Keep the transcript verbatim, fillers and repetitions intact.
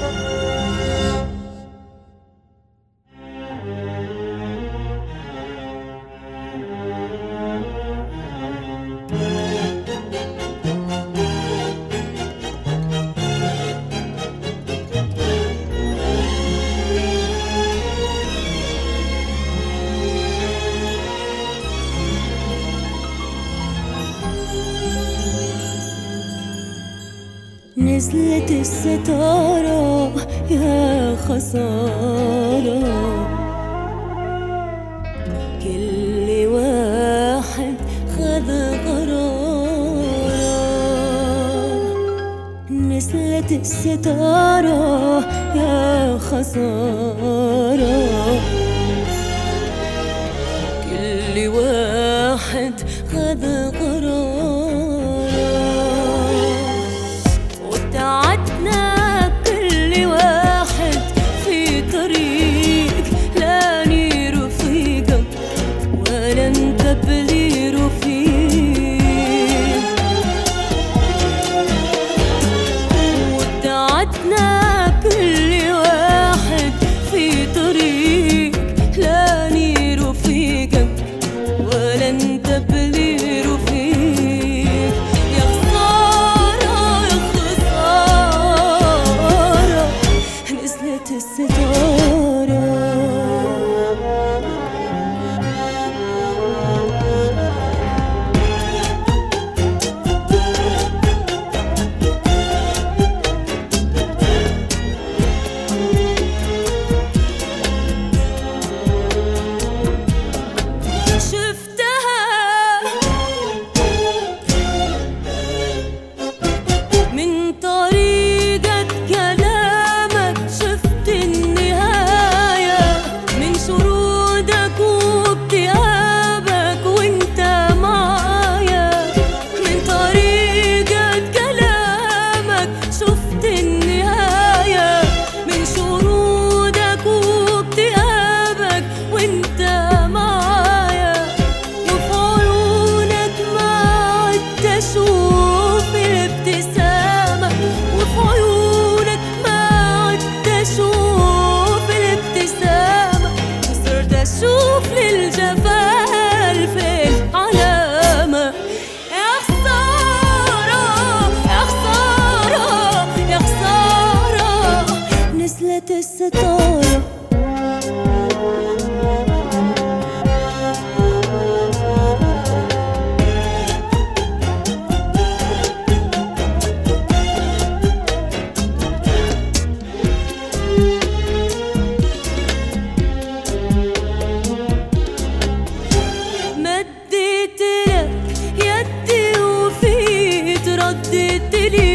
نزلت الستارة يا خسارة، كل واحد خذ قراره. نزلت الستارة يا خسارة، كل واحد خذ قراره. وابتعدنا كل واحد في طريق، لا لي رفيقك ولا انت بلي رفيق. وابتعدنا كل واحد في طريق، لا لي رفيقك ولا انت بلي رفيق. يا خسارة يا خسارة نزلت الستارة. من طريقة كلامك شفت النهاية، من شرودك واكتئابك وانت معايا. من طريقة كلامك شفت النهاية، من شرودك واكتئابك وانت معايا. وفي عيونك ما عدت اشوف الابتسامة، وفي عيونك ما عدت اشوف الابتسامة. وصرت اشوف للجفال في العلامة. يا خسارة يا خسارة يا خسارة نزلت الستارة. مديت لك يدي وفيت رديت لي